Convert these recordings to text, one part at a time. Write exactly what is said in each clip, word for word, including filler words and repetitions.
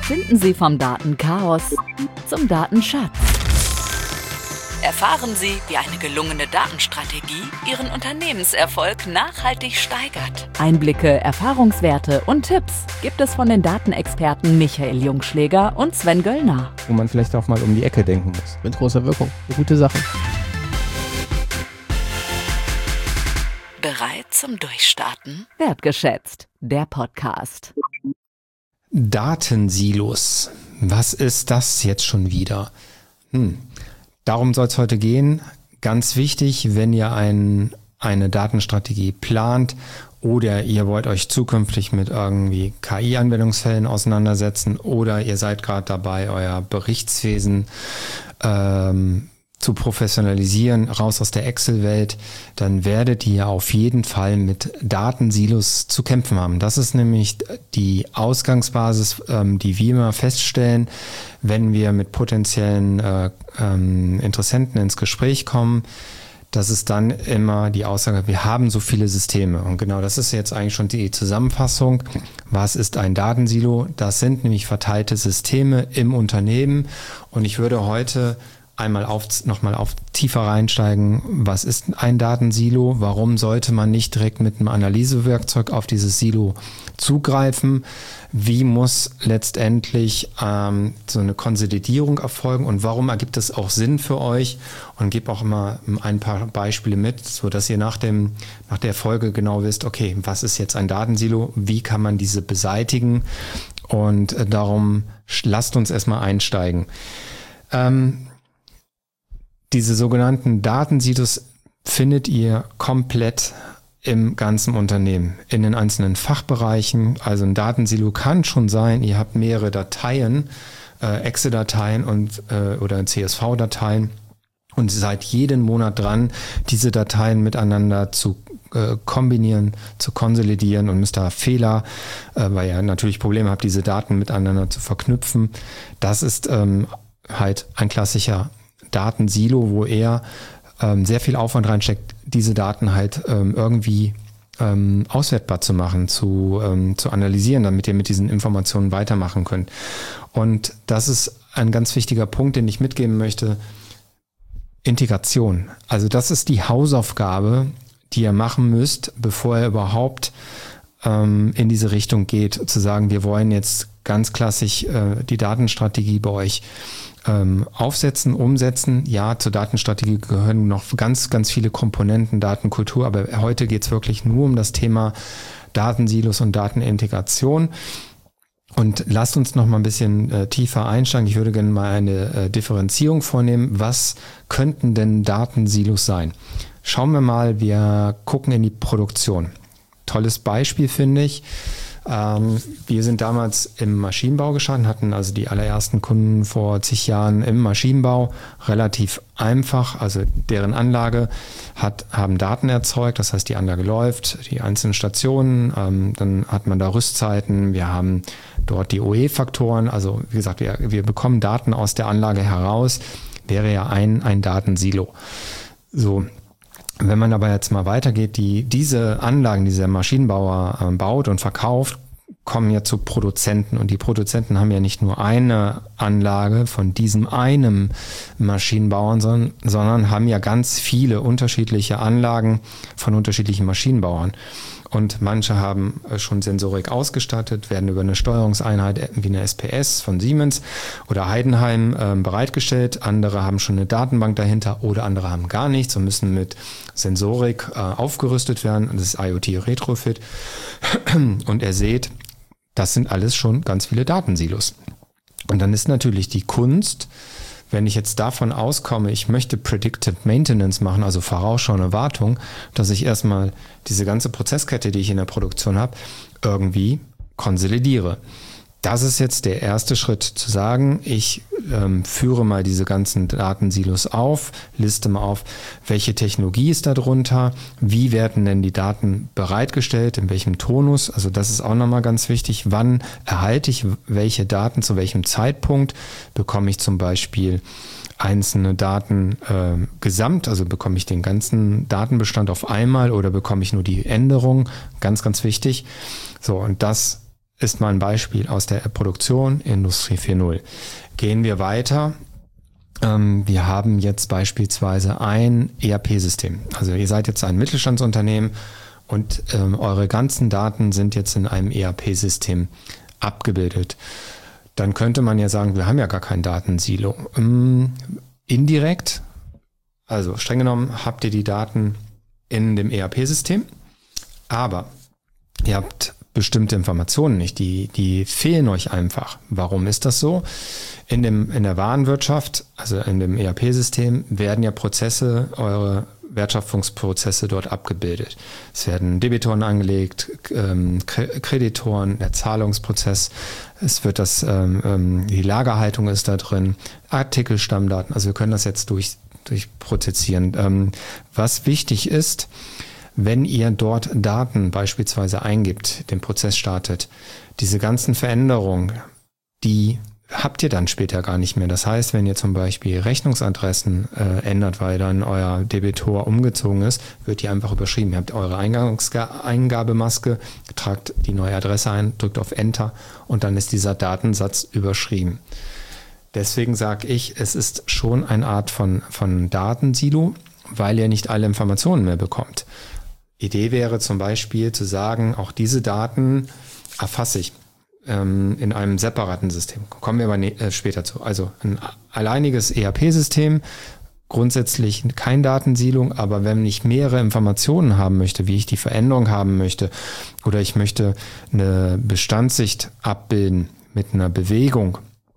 Finden Sie vom Datenchaos zum Datenschatz. Erfahren Sie, wie eine gelungene Datenstrategie Ihren Unternehmenserfolg nachhaltig steigert. Einblicke, Erfahrungswerte und Tipps gibt es von den Datenexperten Michael Jungschläger und Sven Göllner. Wo man vielleicht auch mal um die Ecke denken muss. Mit großer Wirkung. Eine gute Sache. Bereit zum Durchstarten? Wertgeschätzt, der Podcast. Datensilos. Was ist das jetzt schon wieder? Hm. Darum soll es heute gehen. Ganz wichtig, wenn ihr ein, eine Datenstrategie plant oder ihr wollt euch zukünftig mit irgendwie K I-Anwendungsfällen auseinandersetzen oder ihr seid gerade dabei, euer Berichtswesen ähm, zu professionalisieren, raus aus der Excel-Welt, dann werdet ihr auf jeden Fall mit Datensilos zu kämpfen haben. Das ist nämlich die Ausgangsbasis, ähm, die wir immer feststellen, wenn wir mit potenziellen äh, ähm, Interessenten ins Gespräch kommen. Das ist dann immer die Aussage, wir haben so viele Systeme. Und genau das ist jetzt eigentlich schon die Zusammenfassung. Was ist ein Datensilo? Das sind nämlich verteilte Systeme im Unternehmen. Und ich würde heute einmal auf, nochmal auf tiefer reinsteigen. Was ist ein Datensilo? Warum sollte man nicht direkt mit einem Analysewerkzeug auf dieses Silo zugreifen? Wie muss letztendlich ähm, so eine Konsolidierung erfolgen und warum ergibt es auch Sinn für euch? Und gebe auch immer ein paar Beispiele mit, so dass ihr nach dem, nach der Folge genau wisst, okay, was ist jetzt ein Datensilo? Wie kann man diese beseitigen? Und äh, darum lasst uns erstmal einsteigen. Ähm, Diese sogenannten Datensilos findet ihr komplett im ganzen Unternehmen, in den einzelnen Fachbereichen. Also ein Datensilo kann schon sein, ihr habt mehrere Dateien, äh, Excel-Dateien und äh, oder C S V-Dateien und seid jeden Monat dran, diese Dateien miteinander zu äh, kombinieren, zu konsolidieren und müsst da Fehler, äh, weil ihr natürlich Probleme habt, diese Daten miteinander zu verknüpfen. Das ist ähm, halt ein klassischer Datensilo, wo er ähm, sehr viel Aufwand reinsteckt, diese Daten halt ähm, irgendwie ähm, auswertbar zu machen, zu, ähm, zu analysieren, damit ihr mit diesen Informationen weitermachen könnt. Und das ist ein ganz wichtiger Punkt, den ich mitgeben möchte. Integration. Also das ist die Hausaufgabe, die ihr machen müsst, bevor ihr überhaupt ähm, in diese Richtung geht, zu sagen, wir wollen jetzt ganz klassisch äh, die Datenstrategie bei euch Ähm, aufsetzen, umsetzen. Ja, zur Datenstrategie gehören noch ganz, ganz viele Komponenten, Datenkultur, aber heute geht es wirklich nur um das Thema Datensilos und Datenintegration. Und lasst uns noch mal ein bisschen äh, tiefer einsteigen. Ich würde gerne mal eine äh, Differenzierung vornehmen. Was könnten denn Datensilos sein? Schauen wir mal, wir gucken in die Produktion. Tolles Beispiel, finde ich. Ähm, wir sind damals im Maschinenbau gestartet, hatten also die allerersten Kunden vor zig Jahren im Maschinenbau, relativ einfach, also deren Anlage hat, haben Daten erzeugt, das heißt die Anlage läuft, die einzelnen Stationen, ähm, dann hat man da Rüstzeiten, wir haben dort die O E-Faktoren, also wie gesagt, wir, wir bekommen Daten aus der Anlage heraus, wäre ja ein, ein Datensilo. So. Wenn man aber jetzt mal weitergeht, die, diese Anlagen, die dieser Maschinenbauer äh, baut und verkauft, kommen ja zu Produzenten. Und die Produzenten haben ja nicht nur eine Anlage von diesem einen Maschinenbauern, sondern, sondern haben ja ganz viele unterschiedliche Anlagen von unterschiedlichen Maschinenbauern. Und manche haben schon Sensorik ausgestattet, werden über eine Steuerungseinheit wie eine S P S von Siemens oder Heidenheim äh, bereitgestellt. Andere haben schon eine Datenbank dahinter oder andere haben gar nichts und müssen mit Sensorik äh, aufgerüstet werden. Und das ist IoT Retrofit. Und ihr seht, das sind alles schon ganz viele Datensilos. Und dann ist natürlich die Kunst, wenn ich jetzt davon auskomme, ich möchte Predictive Maintenance machen, also vorausschauende Wartung, dass ich erstmal diese ganze Prozesskette, die ich in der Produktion habe, irgendwie konsolidiere. Das ist jetzt der erste Schritt, zu sagen, ich ähm, führe mal diese ganzen Datensilos auf, liste mal auf, welche Technologie ist da drunter, wie werden denn die Daten bereitgestellt, in welchem Tonus, also das ist auch nochmal ganz wichtig, wann erhalte ich welche Daten, zu welchem Zeitpunkt, bekomme ich zum Beispiel einzelne Daten äh, gesamt, also bekomme ich den ganzen Datenbestand auf einmal oder bekomme ich nur die Änderung, ganz, ganz wichtig. So, und das ist mal ein Beispiel aus der Produktion, Industrie vier Punkt null. Gehen wir weiter. Ähm, wir haben jetzt beispielsweise ein E R P-System. Also ihr seid jetzt ein Mittelstandsunternehmen und ähm, eure ganzen Daten sind jetzt in einem E R P-System abgebildet. Dann könnte man ja sagen, wir haben ja gar kein Datensilo. Ähm, indirekt, also streng genommen, habt ihr die Daten in dem E R P-System, aber ihr habt bestimmte Informationen nicht, die, die fehlen euch einfach. Warum ist das so? In dem, in der Warenwirtschaft, also in dem E R P-System, werden ja Prozesse, eure Wertschöpfungsprozesse dort abgebildet. Es werden Debitoren angelegt, ähm, Kreditoren, der Zahlungsprozess, es wird das, ähm, die Lagerhaltung ist da drin, Artikelstammdaten, also wir können das jetzt durch, durchprozessieren. Ähm, was wichtig ist, wenn ihr dort Daten beispielsweise eingibt, den Prozess startet, diese ganzen Veränderungen, die habt ihr dann später gar nicht mehr. Das heißt, wenn ihr zum Beispiel Rechnungsadressen äh, ändert, weil dann euer Debitor umgezogen ist, wird die einfach überschrieben. Ihr habt eure Eingangsga- Eingabemaske, tragt die neue Adresse ein, drückt auf Enter und dann ist dieser Datensatz überschrieben. Deswegen sage ich, es ist schon eine Art von, von Datensilo, weil ihr nicht alle Informationen mehr bekommt. Idee wäre zum Beispiel zu sagen, auch diese Daten erfasse ich ähm, in einem separaten System. Kommen wir aber ne- äh, später zu. Also ein alleiniges E R P-System, grundsätzlich kein Datensilo, aber wenn ich mehrere Informationen haben möchte, wie ich die Veränderung haben möchte, oder ich möchte eine Bestandssicht abbilden mit einer Bewegung,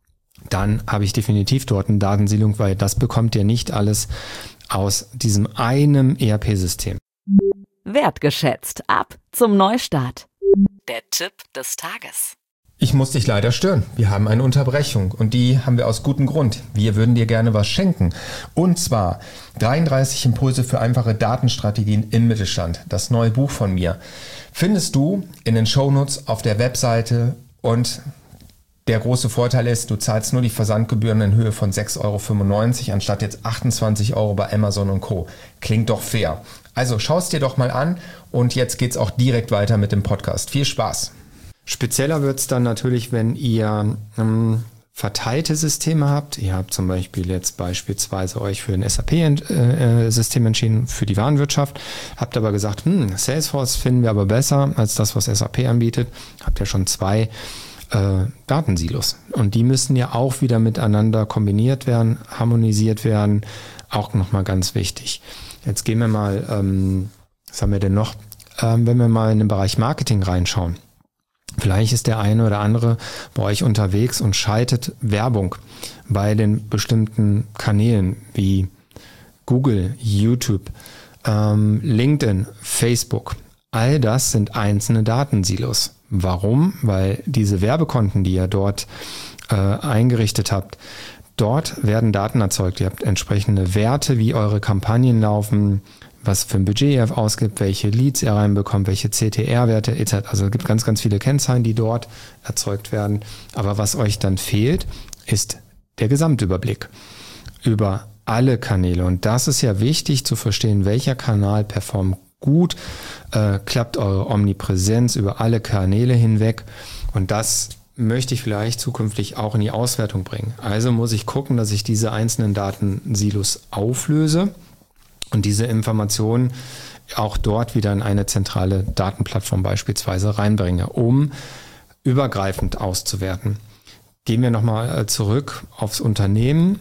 dann habe ich definitiv dort ein Datensilo, weil das bekommt ihr nicht alles aus diesem einen E R P-System. Wertgeschätzt. Ab zum Neustart. Der Tipp des Tages. Ich muss dich leider stören. Wir haben eine Unterbrechung und die haben wir aus gutem Grund. Wir würden dir gerne was schenken. Und zwar dreiunddreißig Impulse für einfache Datenstrategien im Mittelstand. Das neue Buch von mir findest du in den Shownotes auf der Webseite und der große Vorteil ist, du zahlst nur die Versandgebühren in Höhe von sechs Euro fünfundneunzig anstatt jetzt achtundzwanzig Euro bei Amazon und Co. Klingt doch fair. Also schau es dir doch mal an und jetzt geht's auch direkt weiter mit dem Podcast. Viel Spaß! Spezieller wird es dann natürlich, wenn ihr ähm, verteilte Systeme habt. Ihr habt zum Beispiel jetzt beispielsweise euch für ein S A P-System entschieden, für die Warenwirtschaft, habt aber gesagt, hm, Salesforce finden wir aber besser als das, was S A P anbietet. Habt ihr schon zwei äh, Datensilos. Und die müssen ja auch wieder miteinander kombiniert werden, harmonisiert werden. Auch nochmal ganz wichtig. Jetzt gehen wir mal, ähm, was haben wir denn noch? Ähm, wenn wir mal in den Bereich Marketing reinschauen. Vielleicht ist der eine oder andere bei euch unterwegs und schaltet Werbung bei den bestimmten Kanälen wie Google, YouTube, ähm, LinkedIn, Facebook. All das sind einzelne Datensilos. Warum? Weil diese Werbekonten, die ihr dort äh, eingerichtet habt, dort werden Daten erzeugt. Ihr habt entsprechende Werte, wie eure Kampagnen laufen, was für ein Budget ihr ausgibt, welche Leads ihr reinbekommt, welche C T R-Werte et cetera. Also es gibt ganz, ganz viele Kennzahlen, die dort erzeugt werden. Aber was euch dann fehlt, ist der Gesamtüberblick über alle Kanäle. Und das ist ja wichtig zu verstehen, welcher Kanal performt gut, äh, klappt eure Omnipräsenz über alle Kanäle hinweg. Und das möchte ich vielleicht zukünftig auch in die Auswertung bringen. Also muss ich gucken, dass ich diese einzelnen Datensilos auflöse und diese Informationen auch dort wieder in eine zentrale Datenplattform beispielsweise reinbringe, um übergreifend auszuwerten. Gehen wir nochmal zurück aufs Unternehmen.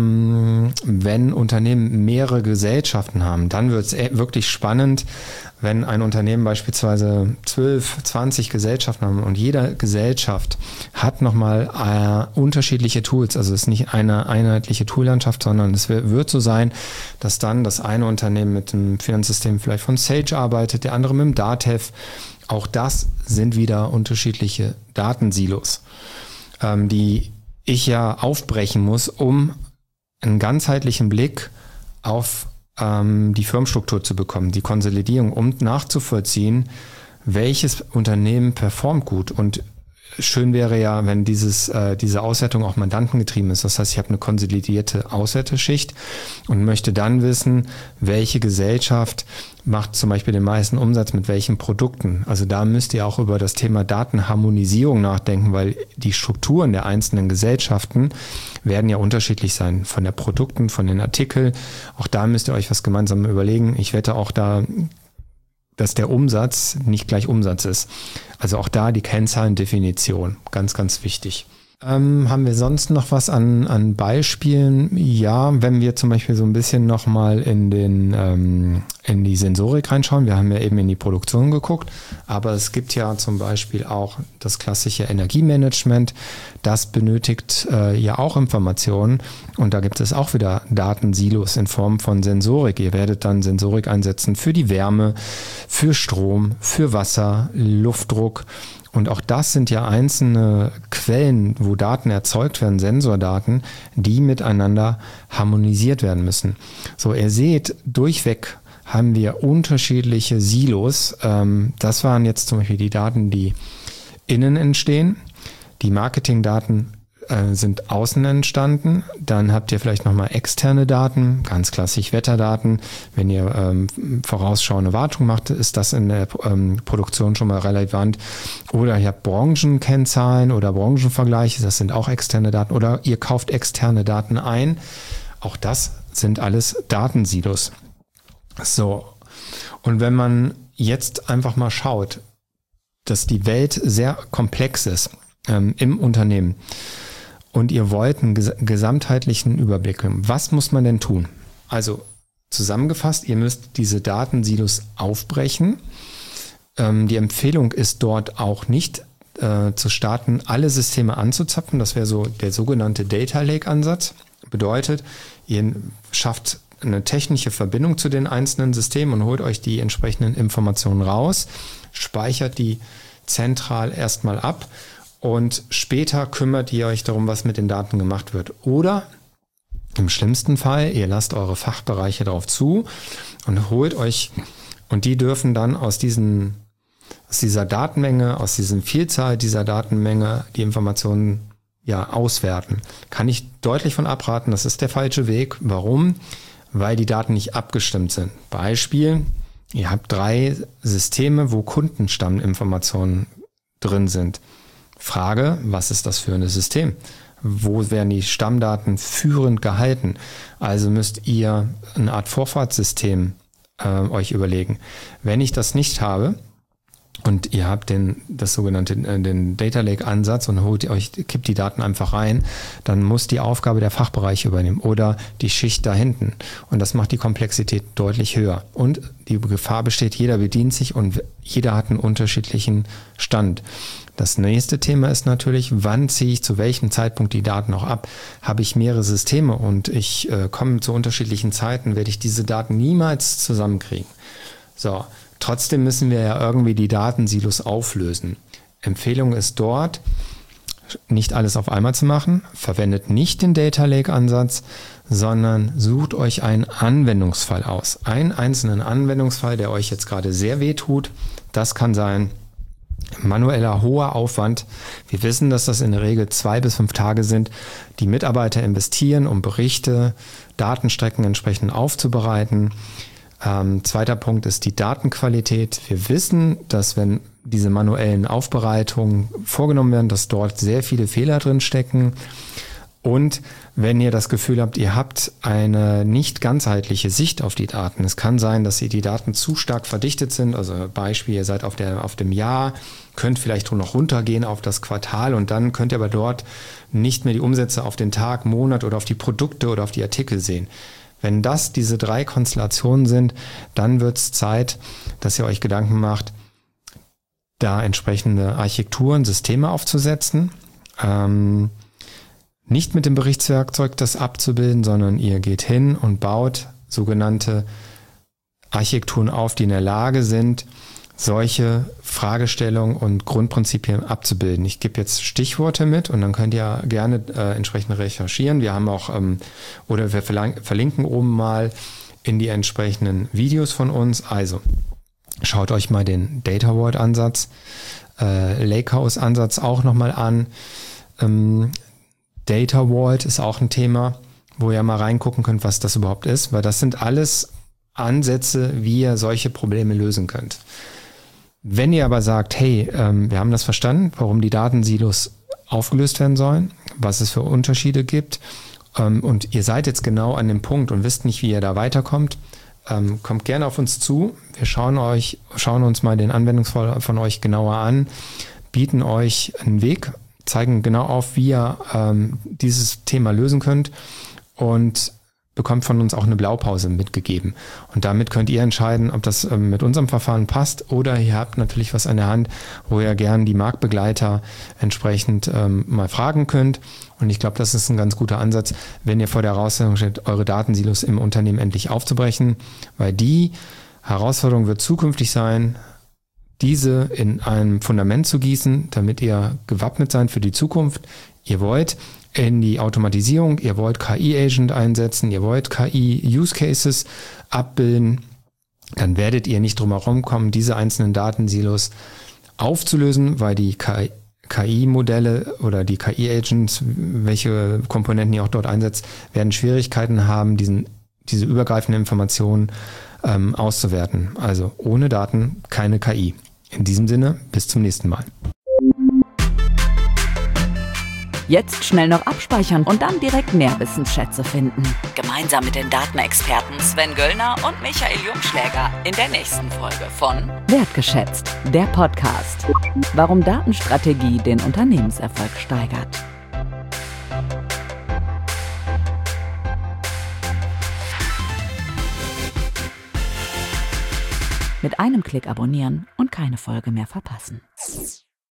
Ähm, wenn Unternehmen mehrere Gesellschaften haben, dann wird es wirklich spannend, wenn ein Unternehmen beispielsweise zwölf, zwanzig Gesellschaften haben und jede Gesellschaft hat nochmal äh, unterschiedliche Tools. Also es ist nicht eine einheitliche Toollandschaft, sondern es wird so sein, dass dann das eine Unternehmen mit dem Finanzsystem vielleicht von Sage arbeitet, der andere mit dem Datev. Auch das sind wieder unterschiedliche Datensilos, die ich ja aufbrechen muss, um einen ganzheitlichen Blick auf ähm, die Firmenstruktur zu bekommen, die Konsolidierung, um nachzuvollziehen, welches Unternehmen performt gut. Und schön wäre ja, wenn dieses, äh, diese Auswertung auch mandantengetrieben ist. Das heißt, ich habe eine konsolidierte Auswerteschicht und möchte dann wissen, welche Gesellschaft macht zum Beispiel den meisten Umsatz mit welchen Produkten. Also da müsst ihr auch über das Thema Datenharmonisierung nachdenken, weil die Strukturen der einzelnen Gesellschaften werden ja unterschiedlich sein, von der Produkten, von den Artikeln. Auch da müsst ihr euch was gemeinsam überlegen. Ich wette auch da, dass der Umsatz nicht gleich Umsatz ist. Also auch da die Kennzahlendefinition, ganz, ganz wichtig. Ähm, haben wir sonst noch was an, an Beispielen? Ja, wenn wir zum Beispiel so ein bisschen nochmal in den ähm, in die Sensorik reinschauen. Wir haben ja eben in die Produktion geguckt, aber es gibt ja zum Beispiel auch das klassische Energiemanagement. Das benötigt äh, ja auch Informationen und da gibt es auch wieder Datensilos in Form von Sensorik. Ihr werdet dann Sensorik einsetzen für die Wärme, für Strom, für Wasser, Luftdruck. Und auch das sind ja einzelne Quellen, wo Daten erzeugt werden, Sensordaten, die miteinander harmonisiert werden müssen. So, ihr seht, durchweg haben wir unterschiedliche Silos. Das waren jetzt zum Beispiel die Daten, die innen entstehen. Die Marketingdaten sind außen entstanden. Dann habt ihr vielleicht nochmal externe Daten, ganz klassisch Wetterdaten. Wenn ihr ähm, vorausschauende Wartung macht, ist das in der ähm, Produktion schon mal relevant. Oder ihr habt Branchenkennzahlen oder Branchenvergleiche, das sind auch externe Daten. Oder ihr kauft externe Daten ein. Auch das sind alles Datensilos. So, und wenn man jetzt einfach mal schaut, dass die Welt sehr komplex ist ähm, im Unternehmen, und ihr wollt einen gesamtheitlichen Überblick haben. Was muss man denn tun? Also zusammengefasst, ihr müsst diese Datensilos aufbrechen. Ähm, die Empfehlung ist dort auch nicht äh, zu starten, alle Systeme anzuzapfen. Das wäre so der sogenannte Data Lake Ansatz. Bedeutet, ihr schafft eine technische Verbindung zu den einzelnen Systemen und holt euch die entsprechenden Informationen raus, speichert die zentral erstmal ab. Und später kümmert ihr euch darum, was mit den Daten gemacht wird. Oder im schlimmsten Fall, ihr lasst eure Fachbereiche darauf zu und holt euch, und die dürfen dann aus diesen, aus dieser Datenmenge, aus dieser Vielzahl dieser Datenmenge die Informationen ja auswerten. Kann ich deutlich von abraten, das ist der falsche Weg. Warum? Weil die Daten nicht abgestimmt sind. Beispiel, ihr habt drei Systeme, wo Kundenstamminformationen drin sind. Frage, was ist das für ein System? Wo werden die Stammdaten führend gehalten? Also müsst ihr eine Art Vorfahrtssystem äh, euch überlegen. Wenn ich das nicht habe und ihr habt den, das sogenannte, äh, den Data Lake Ansatz und holt euch, kippt die Daten einfach rein, dann muss die Aufgabe der Fachbereiche übernehmen oder die Schicht da hinten. Und das macht die Komplexität deutlich höher. Und die Gefahr besteht, jeder bedient sich und jeder hat einen unterschiedlichen Stand. Das nächste Thema ist natürlich, wann ziehe ich zu welchem Zeitpunkt die Daten auch ab? Habe ich mehrere Systeme und ich äh, komme zu unterschiedlichen Zeiten, werde ich diese Daten niemals zusammenkriegen. So, trotzdem müssen wir ja irgendwie die Datensilos auflösen. Empfehlung ist dort, nicht alles auf einmal zu machen. Verwendet nicht den Data Lake Ansatz, sondern sucht euch einen Anwendungsfall aus. Einen einzelnen Anwendungsfall, der euch jetzt gerade sehr weh tut. Das kann sein manueller hoher Aufwand. Wir wissen, dass das in der Regel zwei bis fünf Tage sind, die Mitarbeiter investieren, um Berichte, Datenstrecken entsprechend aufzubereiten. Ähm, zweiter Punkt ist die Datenqualität. Wir wissen, dass wenn diese manuellen Aufbereitungen vorgenommen werden, dass dort sehr viele Fehler drin stecken. Und wenn ihr das Gefühl habt, ihr habt eine nicht ganzheitliche Sicht auf die Daten, es kann sein, dass ihr die Daten zu stark verdichtet sind, also Beispiel, ihr seid auf der, auf dem Jahr, könnt vielleicht noch runtergehen auf das Quartal und dann könnt ihr aber dort nicht mehr die Umsätze auf den Tag, Monat oder auf die Produkte oder auf die Artikel sehen. Wenn das diese drei Konstellationen sind, dann wird es Zeit, dass ihr euch Gedanken macht, da entsprechende Architekturen, Systeme aufzusetzen, ähm, nicht mit dem Berichtswerkzeug das abzubilden, sondern ihr geht hin und baut sogenannte Architekturen auf, die in der Lage sind, solche Fragestellungen und Grundprinzipien abzubilden. Ich gebe jetzt Stichworte mit und dann könnt ihr gerne äh, entsprechend recherchieren. Wir haben auch, ähm, oder wir verlinken oben mal in die entsprechenden Videos von uns. Also schaut euch mal den Data Vault Ansatz äh, Lakehouse-Ansatz auch nochmal an. Ähm, Data Vault ist auch ein Thema, wo ihr mal reingucken könnt, was das überhaupt ist, weil das sind alles Ansätze, wie ihr solche Probleme lösen könnt. Wenn ihr aber sagt, hey, ähm, wir haben das verstanden, warum die Datensilos aufgelöst werden sollen, was es für Unterschiede gibt, ähm, und ihr seid jetzt genau an dem Punkt und wisst nicht, wie ihr da weiterkommt, ähm, kommt gerne auf uns zu. Wir schauen euch, schauen uns mal den Anwendungsfall von euch genauer an, bieten euch einen Weg, zeigen genau auf, wie ihr ähm, dieses Thema lösen könnt und bekommt von uns auch eine Blaupause mitgegeben. Und damit könnt ihr entscheiden, ob das ähm, mit unserem Verfahren passt, oder ihr habt natürlich was an der Hand, wo ihr gern die Marktbegleiter entsprechend ähm, mal fragen könnt. Und ich glaube, das ist ein ganz guter Ansatz, wenn ihr vor der Herausforderung steht, eure Datensilos im Unternehmen endlich aufzubrechen, weil die Herausforderung wird zukünftig sein, diese in einem Fundament zu gießen, damit ihr gewappnet seid für die Zukunft. Ihr wollt in die Automatisierung, ihr wollt K I-Agent einsetzen, ihr wollt K I-Use-Cases abbilden, dann werdet ihr nicht drum herum kommen, diese einzelnen Datensilos aufzulösen, weil die K I-Modelle oder die K I-Agents, welche Komponenten ihr auch dort einsetzt, werden Schwierigkeiten haben, diesen, diese übergreifenden Informationen ähm, auszuwerten. Also ohne Daten keine K I. In diesem Sinne, bis zum nächsten Mal. Jetzt schnell noch abspeichern und dann direkt mehr Wissensschätze finden. Gemeinsam mit den Datenexperten Sven Göllner und Michael Jungschläger in der nächsten Folge von Wertgeschätzt, der Podcast. Warum Datenstrategie den Unternehmenserfolg steigert. Mit einem Klick abonnieren und keine Folge mehr verpassen.